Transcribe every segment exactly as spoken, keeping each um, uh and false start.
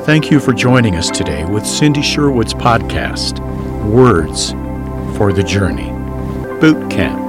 Thank you for joining us today with Cindy Sherwood's podcast, Words for the Journey, Boot Camp.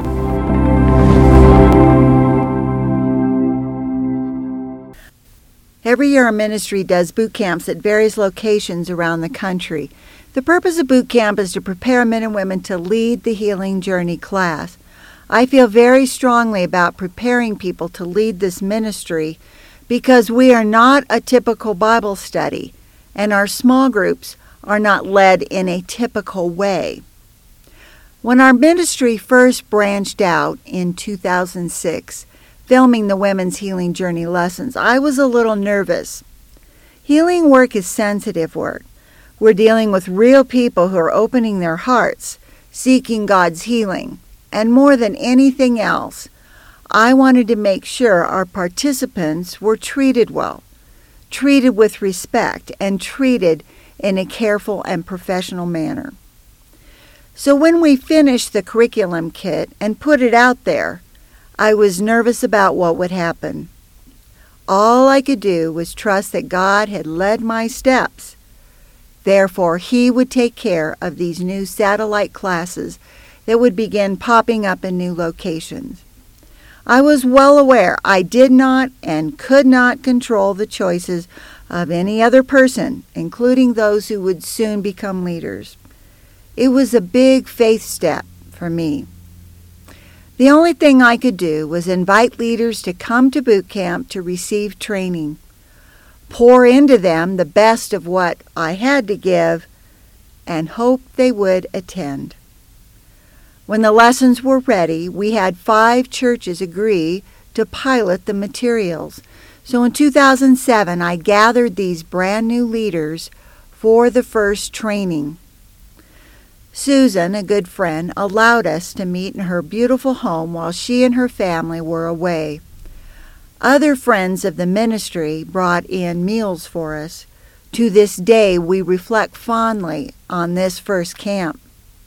Every year our ministry does boot camps at various locations around the country. The purpose of boot camp is to prepare men and women to lead the Healing Journey class. I feel very strongly about preparing people to lead this ministry because we are not a typical Bible study, and our small groups are not led in a typical way. When our ministry first branched out in two thousand six, filming the Women's Healing Journey lessons, I was a little nervous. Healing work is sensitive work. We're dealing with real people who are opening their hearts, seeking God's healing. And more than anything else, I wanted to make sure our participants were treated well, treated with respect, and treated in a careful and professional manner. So when we finished the curriculum kit and put it out there, I was nervous about what would happen. All I could do was trust that God had led my steps. Therefore, He would take care of these new satellite classes that would begin popping up in new locations. I was well aware I did not and could not control the choices of any other person, including those who would soon become leaders. It was a big faith step for me. The only thing I could do was invite leaders to come to boot camp to receive training, pour into them the best of what I had to give, and hope they would attend. When the lessons were ready, we had five churches agree to pilot the materials. So in two thousand seven, I gathered these brand new leaders for the first training. Susan, a good friend, allowed us to meet in her beautiful home while she and her family were away. Other friends of the ministry brought in meals for us. To this day, we reflect fondly on this first camp.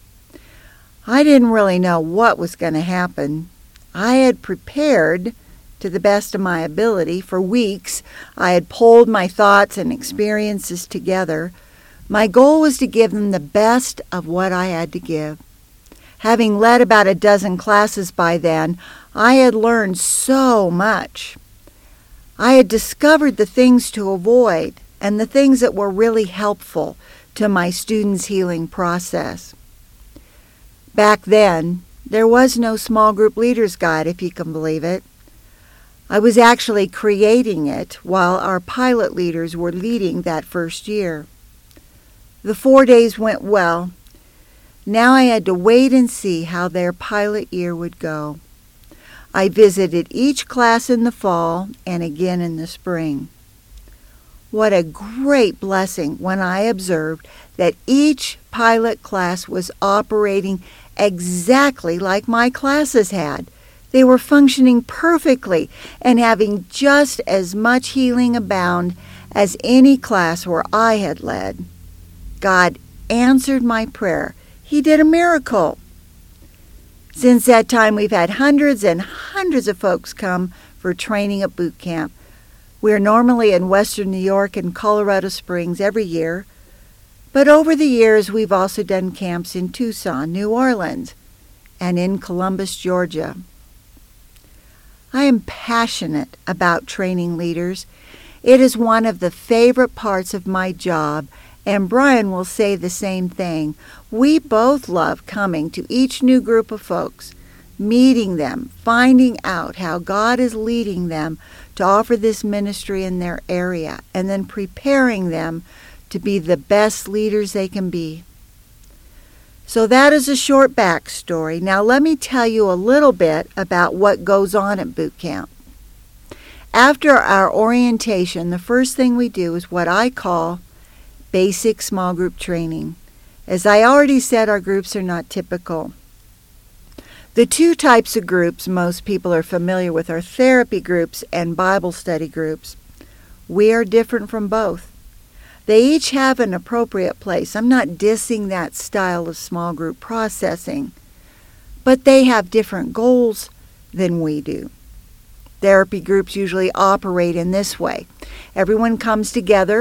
I didn't really know what was going to happen. I had prepared to the best of my ability. For weeks, I had pulled my thoughts and experiences together. My goal was to give them the best of what I had to give. Having led about a dozen classes by then, I had learned so much. I had discovered the things to avoid and the things that were really helpful to my students' healing process. Back then, there was no small group leaders guide, if you can believe it. I was actually creating it while our pilot leaders were leading that first year. The four days went well. Now I had to wait and see how their pilot year would go. I visited each class in the fall and again in the spring. What a great blessing when I observed that each pilot class was operating exactly like my classes had. They were functioning perfectly and having just as much healing abound as any class where I had led. God answered my prayer. He did a miracle. Since that time, we've had hundreds and hundreds of folks come for training at boot camp. We're normally in Western New York and Colorado Springs every year, but over the years we've also done camps in Tucson, New Orleans, and in Columbus, Georgia. I am passionate about training leaders. It is one of the favorite parts of my job, and Brian will say the same thing. We both love coming to each new group of folks, meeting them, finding out how God is leading them to offer this ministry in their area, and then preparing them to be the best leaders they can be. So that is a short backstory. Now let me tell you a little bit about what goes on at boot camp. After our orientation, the first thing we do is what I call basic small group training. As I already said, our groups are not typical. The two types of groups most people are familiar with are therapy groups and Bible study groups. We are different from both. They each have an appropriate place. I'm not dissing that style of small group processing, but they have different goals than we do. Therapy groups usually operate in this way. Everyone comes together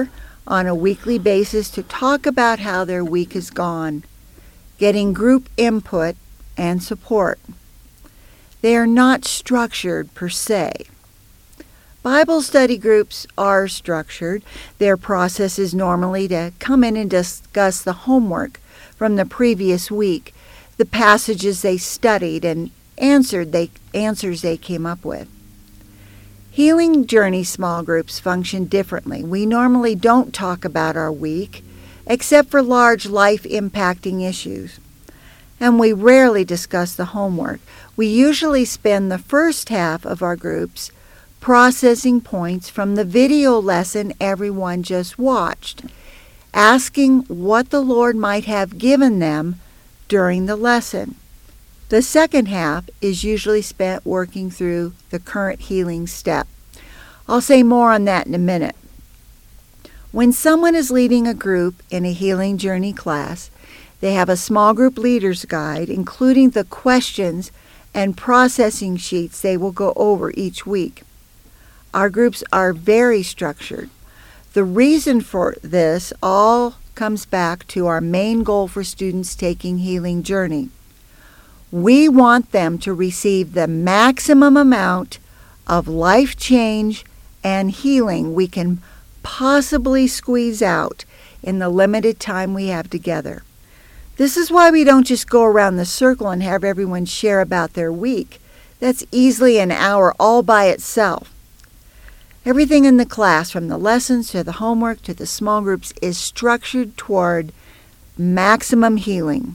on a weekly basis to talk about how their week has gone, getting group input and support. They are not structured per se. Bible study groups are structured. Their process is normally to come in and discuss the homework from the previous week, the passages they studied, and answered they, answers they came up with. Healing Journey small groups function differently. We normally don't talk about our week, except for large life-impacting issues. And we rarely discuss the homework. We usually spend the first half of our groups processing points from the video lesson everyone just watched, asking what the Lord might have given them during the lesson. The second half is usually spent working through the current healing step. I'll say more on that in a minute. When someone is leading a group in a Healing Journey class, they have a small group leader's guide, including the questions and processing sheets they will go over each week. Our groups are very structured. The reason for this all comes back to our main goal for students taking Healing Journey. We want them to receive the maximum amount of life change and healing we can possibly squeeze out in the limited time we have together. This is why we don't just go around the circle and have everyone share about their week. That's easily an hour all by itself. Everything in the class, from the lessons to the homework to the small groups, is structured toward maximum healing.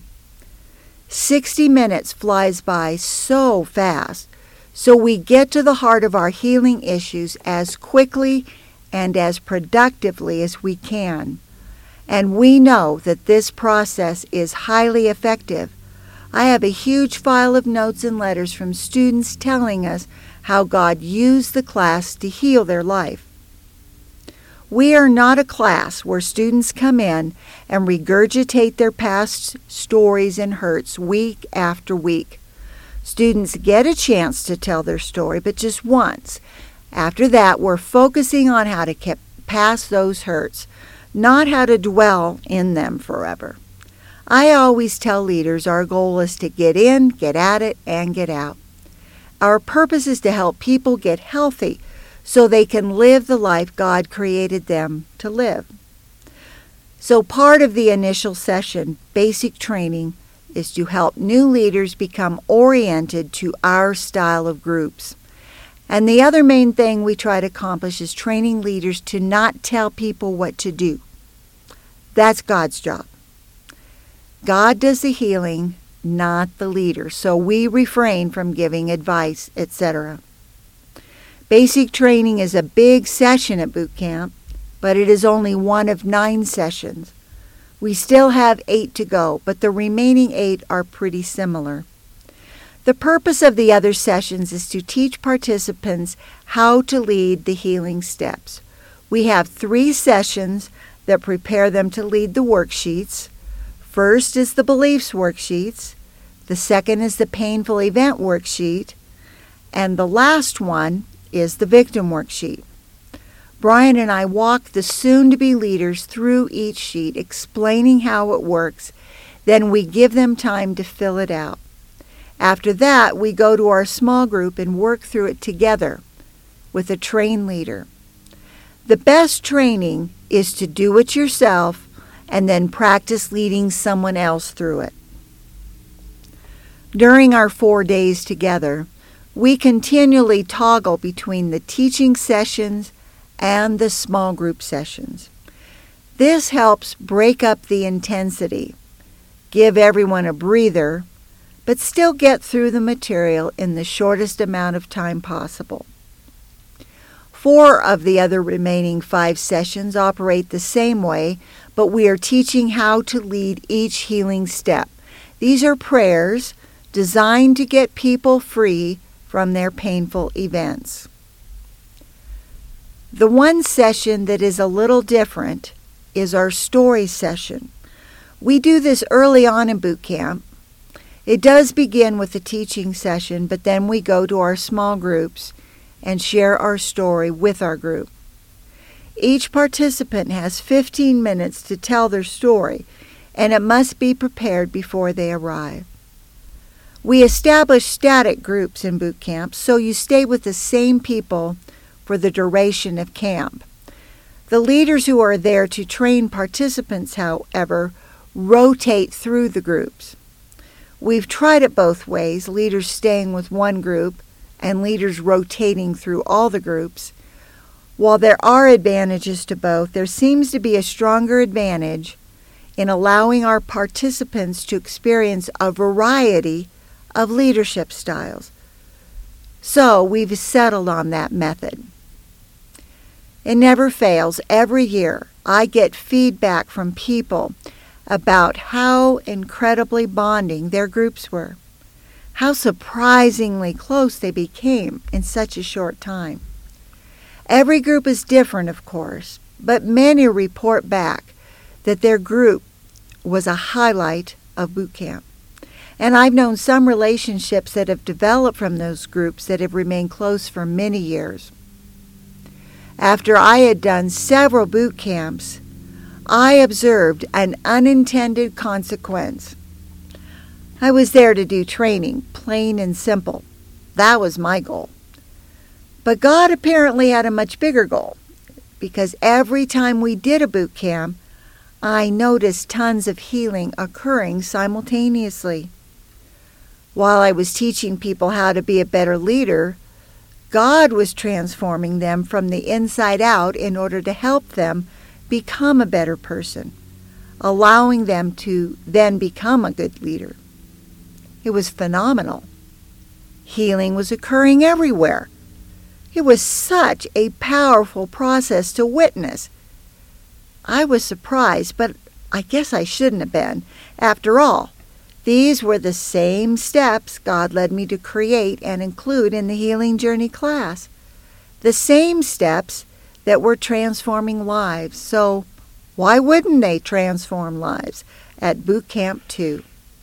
sixty minutes flies by so fast, so we get to the heart of our healing issues as quickly and as productively as we can. And we know that this process is highly effective. I have a huge file of notes and letters from students telling us how God used the class to heal their life. We are not a class where students come in and regurgitate their past stories and hurts week after week. Students get a chance to tell their story, but just once. After that, we're focusing on how to get past those hurts, not how to dwell in them forever. I always tell leaders our goal is to get in, get at it, and get out. Our purpose is to help people get healthy so they can live the life God created them to live. So part of the initial session, basic training, is to help new leaders become oriented to our style of groups. And the other main thing we try to accomplish is training leaders to not tell people what to do. That's God's job. God does the healing, not the leader, so we refrain from giving advice, et cetera. Basic training is a big session at boot camp, but it is only one of nine sessions. We still have eight to go, but the remaining eight are pretty similar. The purpose of the other sessions is to teach participants how to lead the healing steps. We have three sessions that prepare them to lead the worksheets. First is the beliefs worksheets. The second is the painful event worksheet. And the last one is the victim worksheet. Brian and I walk the soon-to-be leaders through each sheet, explaining how it works. Then we give them time to fill it out. After that, we go to our small group and work through it together with a trained leader. The best training is to do it yourself and then practice leading someone else through it. During our four days together, we continually toggle between the teaching sessions and the small group sessions. This helps break up the intensity, give everyone a breather, but still get through the material in the shortest amount of time possible. Four of the other remaining five sessions operate the same way, but we are teaching how to lead each healing step. These are prayers designed to get people free from their painful events. The one session that is a little different is our story session. We do this early on in boot camp. It does begin with the teaching session, but then we go to our small groups and share our story with our group. Each participant has fifteen minutes to tell their story, and it must be prepared before they arrive. We establish static groups in boot camp, so you stay with the same people for the duration of camp. The leaders who are there to train participants, however, rotate through the groups. We've tried it both ways, leaders staying with one group and leaders rotating through all the groups. While there are advantages to both, there seems to be a stronger advantage in allowing our participants to experience a variety of leadership styles. So we've settled on that method. It never fails. Every year I get feedback from people about how incredibly bonding their groups were, how surprisingly close they became in such a short time. Every group is different, of course, but many report back that their group was a highlight of boot camp. And I've known some relationships that have developed from those groups that have remained close for many years. After I had done several boot camps, I observed an unintended consequence. I was there to do training, plain and simple. That was my goal. But God apparently had a much bigger goal, because every time we did a boot camp, I noticed tons of healing occurring simultaneously. While I was teaching people how to be a better leader, God was transforming them from the inside out in order to help them become a better person, allowing them to then become a good leader. It was phenomenal. Healing was occurring everywhere. It was such a powerful process to witness. I was surprised, but I guess I shouldn't have been. After all, these were the same steps God led me to create and include in the Healing Journey class. The same steps that were transforming lives. So why wouldn't they transform lives at Boot Camp two?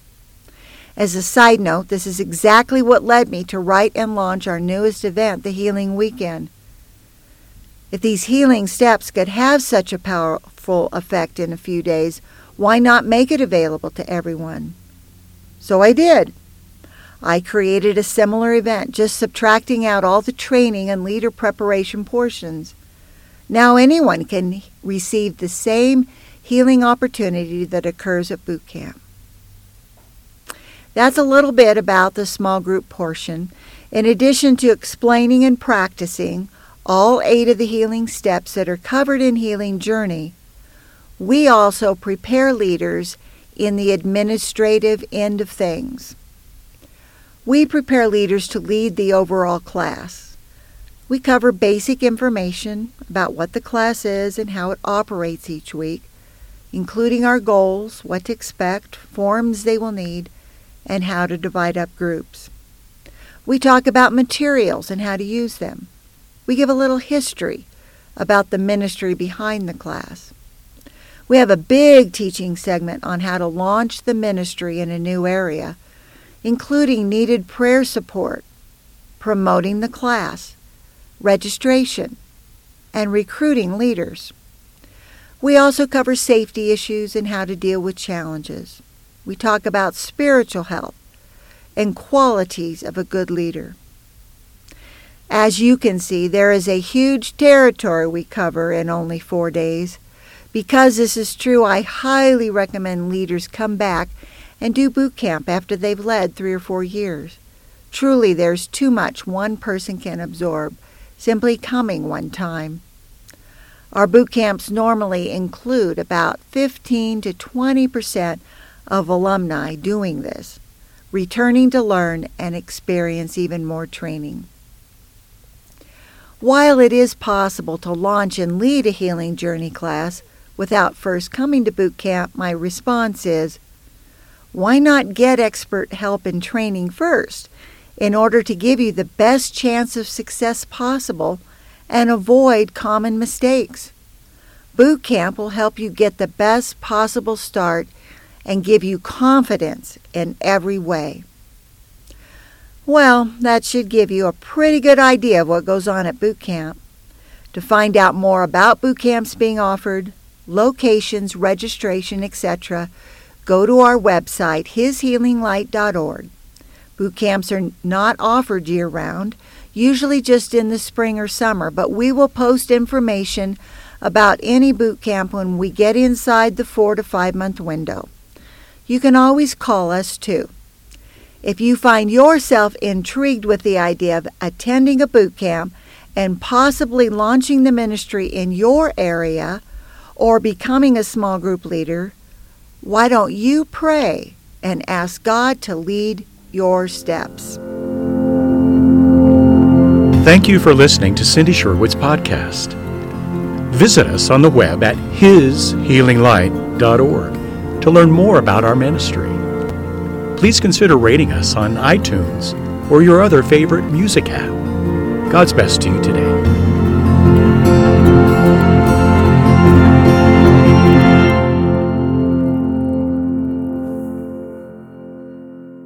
As a side note, this is exactly what led me to write and launch our newest event, the Healing Weekend. If these healing steps could have such a powerful effect in a few days, why not make it available to everyone? So I did. I created a similar event, just subtracting out all the training and leader preparation portions. Now anyone can receive the same healing opportunity that occurs at boot camp. That's a little bit about the small group portion. In addition to explaining and practicing all eight of the healing steps that are covered in Healing Journey, we also prepare leaders in the administrative end of things. We prepare leaders to lead the overall class. We cover basic information about what the class is and how it operates each week, including our goals, what to expect, forms they will need, and how to divide up groups. We talk about materials and how to use them. We give a little history about the ministry behind the class. We have a big teaching segment on how to launch the ministry in a new area, including needed prayer support, promoting the class, registration, and recruiting leaders. We also cover safety issues and how to deal with challenges. We talk about spiritual health and qualities of a good leader. As you can see, there is a huge territory we cover in only four days. Because this is true, I highly recommend leaders come back and do boot camp after they've led three or four years. Truly, there's too much one person can absorb simply coming one time. Our boot camps normally include about fifteen to twenty percent of alumni doing this, returning to learn and experience even more training. While it is possible to launch and lead a Healing Journey class without first coming to boot camp, my response is, why not get expert help and training first in order to give you the best chance of success possible and avoid common mistakes? Boot camp will help you get the best possible start and give you confidence in every way. Well, that should give you a pretty good idea of what goes on at boot camp. To find out more about boot camps being offered, locations, registration, et cetera, go to our website, his healing light dot org. Boot camps are not offered year-round, usually just in the spring or summer, but we will post information about any boot camp when we get inside the four to five month window. You can always call us too. If you find yourself intrigued with the idea of attending a boot camp and possibly launching the ministry in your area or becoming a small group leader, why don't you pray and ask God to lead your steps? Thank you for listening to Cindy Sherwood's podcast. Visit us on the web at his healing light dot org to learn more about our ministry. Please consider rating us on iTunes or your other favorite music app. God's best to you today.